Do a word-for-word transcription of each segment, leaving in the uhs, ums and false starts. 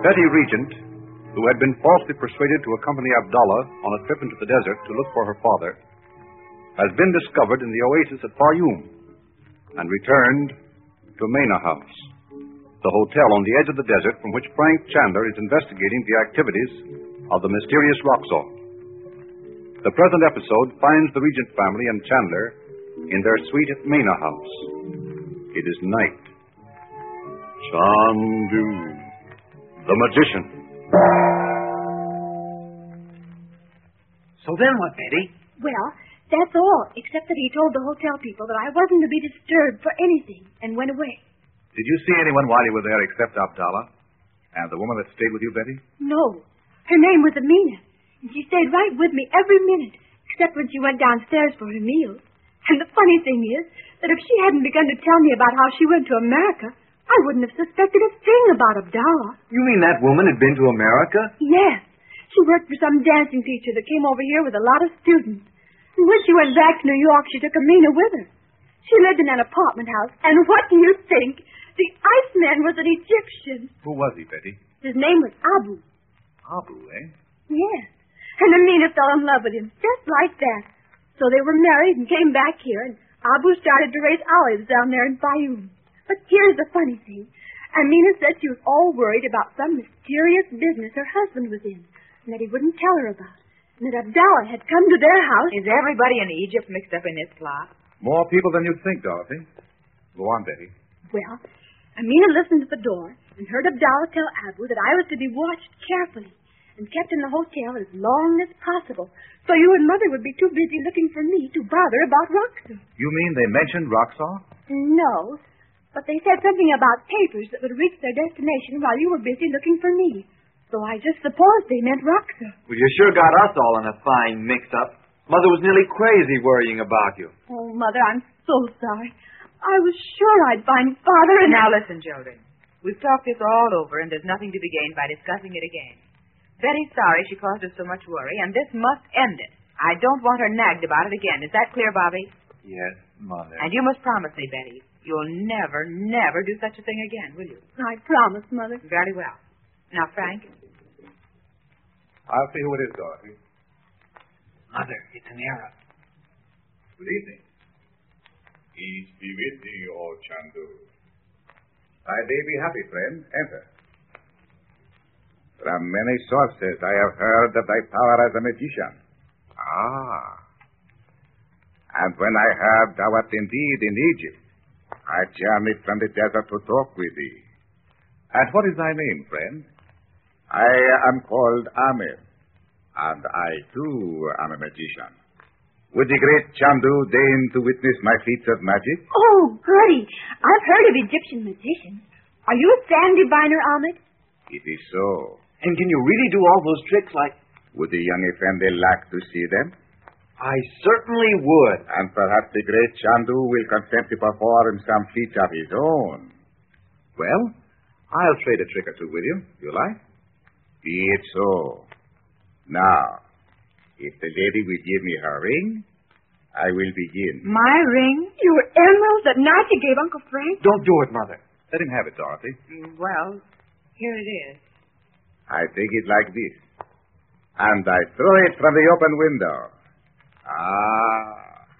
Betty Regent, who had been falsely persuaded to accompany Abdallah on a trip into the desert to look for her father, has been discovered in the oasis at Fayoum and returned to Mena House, the hotel on the edge of the desert from which Frank Chandler is investigating the activities of the mysterious Roxor. The present episode finds the Regent family and Chandler in their suite at Mena House. It is night. Chandu, the magician. So then what, Betty? Well, that's all, except that he told the hotel people that I wasn't to be disturbed for anything and went away. Did you see anyone while you were there except Abdallah? And the woman that stayed with you, Betty? No. Her name was Amina, and she stayed right with me every minute, except when she went downstairs for her meals. And the funny thing is that if she hadn't begun to tell me about how she went to America, I wouldn't have suspected a thing about Abdallah. You mean that woman had been to America? Yes. She worked for some dancing teacher that came over here with a lot of students. And when she went back to New York, she took Amina with her. She lived in an apartment house, and what do you think? The Iceman was an Egyptian. Who was he, Betty? His name was Abu. Abu, eh? Yes. And Amina fell in love with him, just like that. So they were married and came back here, and Abu started to raise olives down there in Fayoum. But here's the funny thing. Amina said she was all worried about some mysterious business her husband was in, and that he wouldn't tell her about. And that Abdallah had come to their house. Is everybody in Egypt mixed up in this plot? More people than you'd think, Dorothy. Go on, Betty. Well, Amina listened at the door and heard Abdallah tell Abu that I was to be watched carefully and kept in the hotel as long as possible, so you and Mother would be too busy looking for me to bother about Roxor. You mean they mentioned Roxor? No, but they said something about papers that would reach their destination while you were busy looking for me. So I just supposed they meant Roxor. Well, you sure got us all in a fine mix-up. Mother was nearly crazy worrying about you. Oh, Mother, I'm so sorry. I was sure I'd find Father and... Now listen, children. We've talked this all over, and there's nothing to be gained by discussing it again. Betty's sorry she caused us so much worry, and this must end it. I don't want her nagged about it again. Is that clear, Bobby? Yes, Mother. And you must promise me, Betty, you'll never, never do such a thing again, will you? I promise, Mother. Very well. Now, Frank? I'll see who it is, Dorothy. Mother, it's an Arab. Good evening. Peace be with thee, O Chandu. Thy day be happy, friend. Enter. From many sources I have heard of thy power as a magician. Ah. And when I heard thou art indeed in Egypt, I journeyed from the desert to talk with thee. And what is thy name, friend? I am called Amir, and I, too, am a magician. Would the great Chandu deign to witness my feats of magic? Oh, goody. I've heard of Egyptian magicians. Are you a sand diviner, Ahmed? It is so. And can you really do all those tricks like... Would the young Effendi like to see them? I certainly would. And perhaps the great Chandu will consent to perform some feats of his own. Well, I'll trade a trick or two with you. You like? Be it so. Now, if the lady will give me her ring, I will begin. My ring? Your emerald that Nancy gave Uncle Frank? Don't do it, Mother. Let him have it, Dorothy. Well, here it is. I take it like this. And I throw it from the open window. Ah.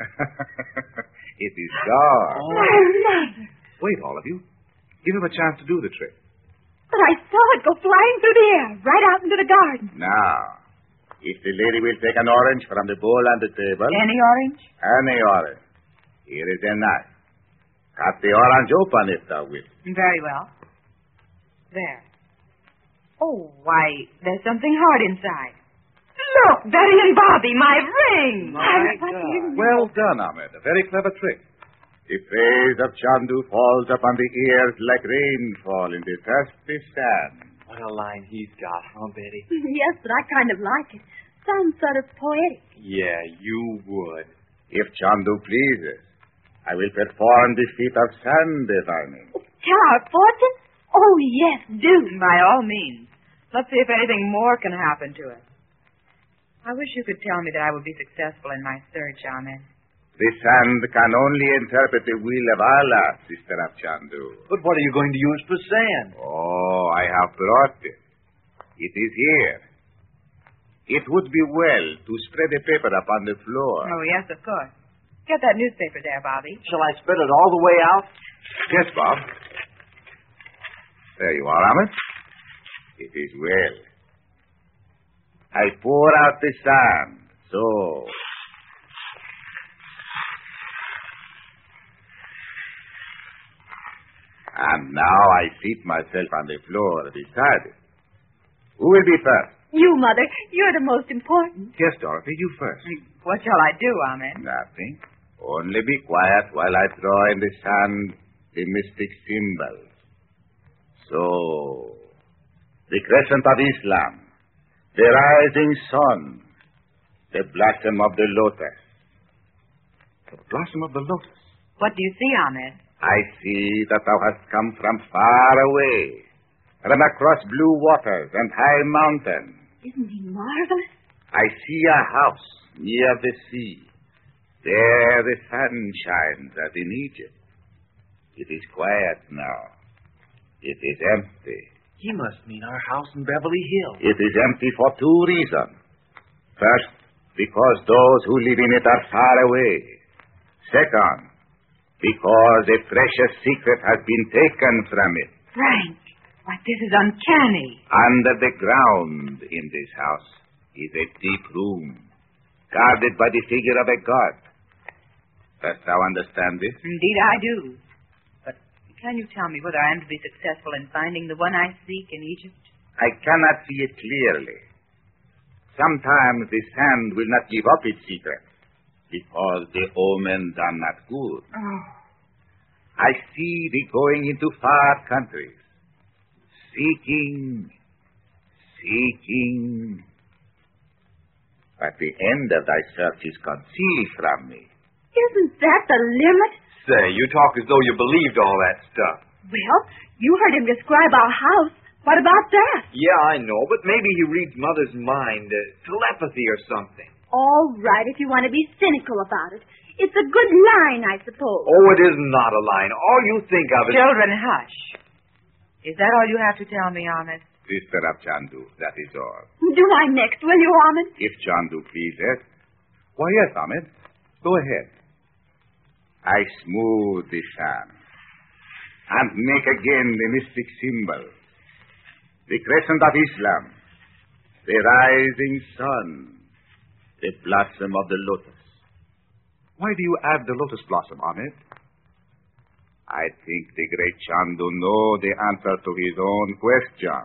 It is gone. Oh, Mother. Wait, all of you. Give him a chance to do the trick. But I saw it go flying through the air, right out into the garden. Now, if the lady will take an orange from the bowl on the table. Any orange? Any orange. Here is a knife. Cut the orange open if thou wilt. Very well. There. Oh, why, there's something hard inside. Look, Betty and Bobby, my ring! My God. Well done, Ahmed. A very clever trick. The praise of Chandu falls upon the ears like rainfall in the thirsty sand. What a line he's got, huh, Betty? Yes, but I kind of like it. Sounds sort of poetic. Yeah, you would. If Chandu pleases, I will perform the feat of sand divining. Tell our fortune? Oh, yes, do. By all means. Let's see if anything more can happen to us. I wish you could tell me that I would be successful in my search, Ahmed. The sand can only interpret the will of Allah, Sister of Chandu. But what are you going to use for sand? Oh, I have brought it. It is here. It would be well to spread the paper upon the floor. Oh, yes, of course. Get that newspaper there, Bobby. Shall I spread it all the way out? Yes, Bob. There you are, Ahmed. It is well. I pour out the sand. So. And now I seat myself on the floor beside it. Who will be first? You, Mother. You're the most important. Yes, Dorothy, you first. What shall I do, Ahmed? Nothing. Only be quiet while I draw in the sand the mystic symbols. So, the crescent of Islam, the rising sun, the blossom of the lotus. The blossom of the lotus. What do you see, Ahmed? I see that thou hast come from far away, from across blue waters and high mountains. Isn't he marvelous? I see a house near the sea. There the sun shines as in Egypt. It is quiet now. It is empty. He must mean our house in Beverly Hills. It is empty for two reasons. First, because those who live in it are far away. Second, because a precious secret has been taken from it. Frank, why, this is uncanny. Under the ground in this house is a deep room, guarded by the figure of a god. Dost thou understand this? Indeed, I do. But can you tell me whether I am to be successful in finding the one I seek in Egypt? I cannot see it clearly. Sometimes the sand will not give up its secret, because the omens are not good. Oh. I see thee going into far countries, seeking, seeking. But the end of thy search is concealed from me. Isn't that the limit? Say, you talk as though you believed all that stuff. Well, you heard him describe our house. What about that? Yeah, I know, but maybe he reads Mother's mind, uh, telepathy or something. All right, if you want to be cynical about it. It's a good line, I suppose. Oh, it is not a line. All you think of is... Children, hush. Is that all you have to tell me, Ahmed? Sister of Chandu, that is all. Do I next, will you, Ahmed? If Chandu pleases. Why, yes, Ahmed. Go ahead. I smooth the sand and make again the mystic symbol, the crescent of Islam, the rising sun, the blossom of the lotus. Why do you add the lotus blossom, Ahmed? I think the great Chandu know the answer to his own question.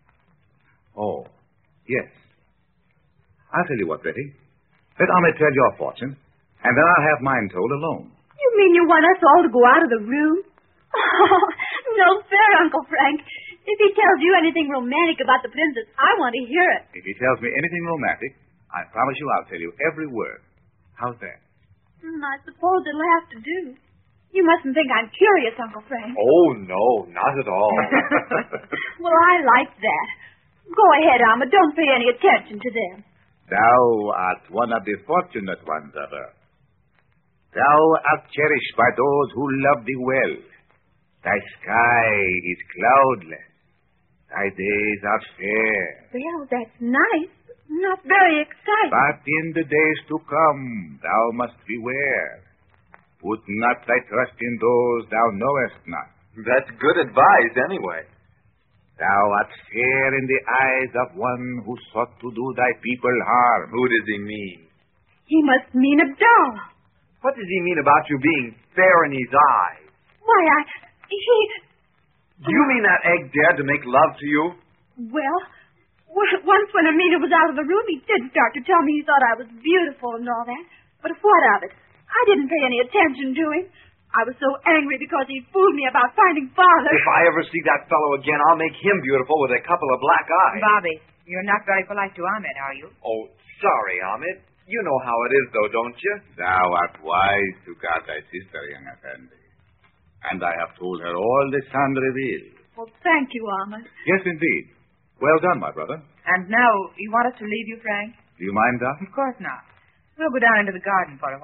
Oh, yes. I'll tell you what, Betty. Let Ahmed tell your fortune, and then I'll have mine told alone. You mean you want us all to go out of the room? Oh, no fair, Uncle Frank. If he tells you anything romantic about the princess, I want to hear it. If he tells me anything romantic, I promise you I'll tell you every word. How's that? Mm, I suppose it'll have to do. You mustn't think I'm curious, Uncle Frank. Oh, no, not at all. Well, I like that. Go ahead, Ahmed. Don't pay any attention to them. Thou art one of the fortunate ones of earth. Thou art cherished by those who love thee well. Thy sky is cloudless. Thy days are fair. Well, that's nice. Not very exciting. But in the days to come, thou must beware. Put not thy trust in those thou knowest not. That's good advice, anyway. Thou art fair in the eyes of one who sought to do thy people harm. Who does he mean? He must mean Abdallah. What does he mean about you being fair in his eyes? Why, I... He... Do you mean that egg dared to make love to you? Well, w- once when Amina was out of the room, he did start to tell me he thought I was beautiful and all that. But what of it? I didn't pay any attention to him. I was so angry because he fooled me about finding Father. If I ever see that fellow again, I'll make him beautiful with a couple of black eyes. Bobby, you're not very polite to Ahmed, are you? Oh, sorry, Ahmed. You know how it is, though, don't you? Thou art wise to guard thy sister, young Effendi. And I have told her all the sun reveals. Well, thank you, Ahmed. Yes, indeed. Well done, my brother. And now, you want us to leave you, Frank? Do you mind, Doc? Of course not. We'll go down into the garden for a while.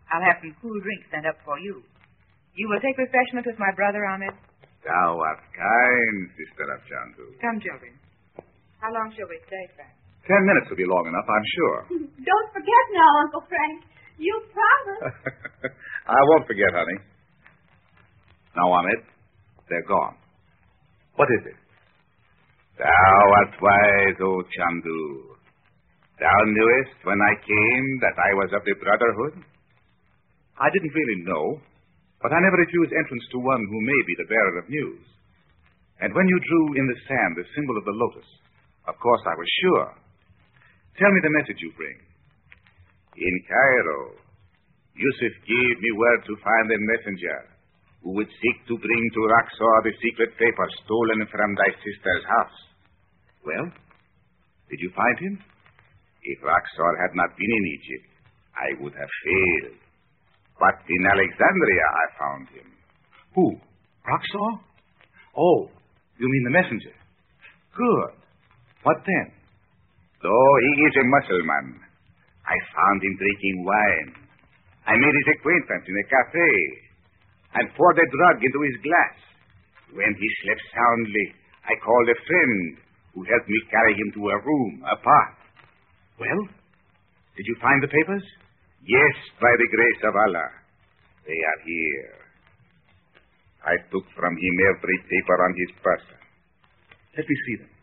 I'll have some cool drinks sent up for you. You will take refreshment with my brother, Ahmed? Thou art kind, Sister of Chandu. Come, children. How long shall we stay, Frank? Ten minutes will be long enough, I'm sure. Don't forget now, Uncle Frank. You promised. I won't forget, honey. Now, Ahmed, they're gone. What is it? Thou art wise, O Chandu. Thou knewest when I came that I was of the Brotherhood? I didn't really know, but I never refused entrance to one who may be the bearer of news. And when you drew in the sand the symbol of the lotus, of course I was sure. Tell me the message you bring. In Cairo, Yusuf gave me word to find a messenger who would seek to bring to Raksor the secret paper stolen from thy sister's house. Well, did you find him? If Raksor had not been in Egypt, I would have failed. But in Alexandria I found him. Who? Raksor? Oh, you mean the messenger. Good. What then? Though he is a Mussulman, I found him drinking wine. I made his acquaintance in a cafe and poured a drug into his glass. When he slept soundly, I called a friend who helped me carry him to a room apart. Well, did you find the papers? Yes, by the grace of Allah. They are here. I took from him every paper on his person. Let me see them.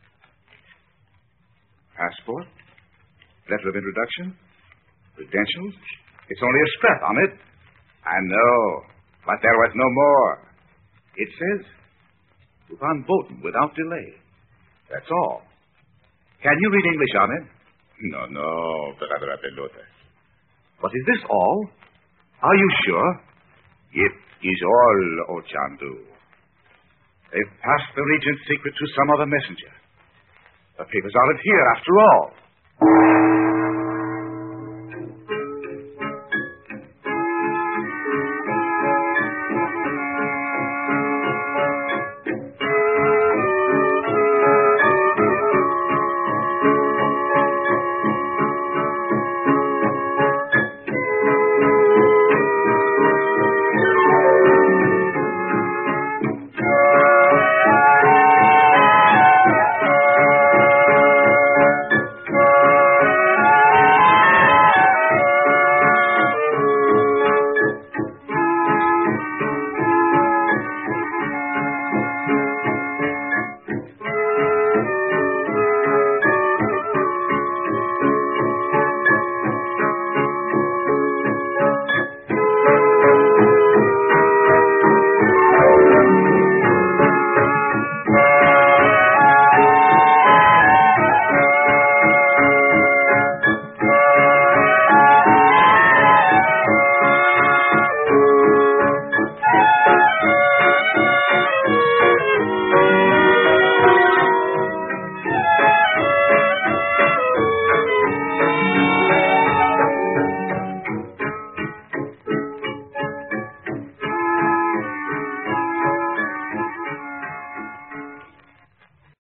Passport? Letter of introduction? Credentials? It's only a scrap on it. I know, but there was no more. It says, to Van Boten without delay. That's all. Can you read English on it? No, no, Brother Abelote. But is this all? Are you sure? It is all, O Chandu. They've passed the regent's secret to some other messenger. The papers aren't here, after all.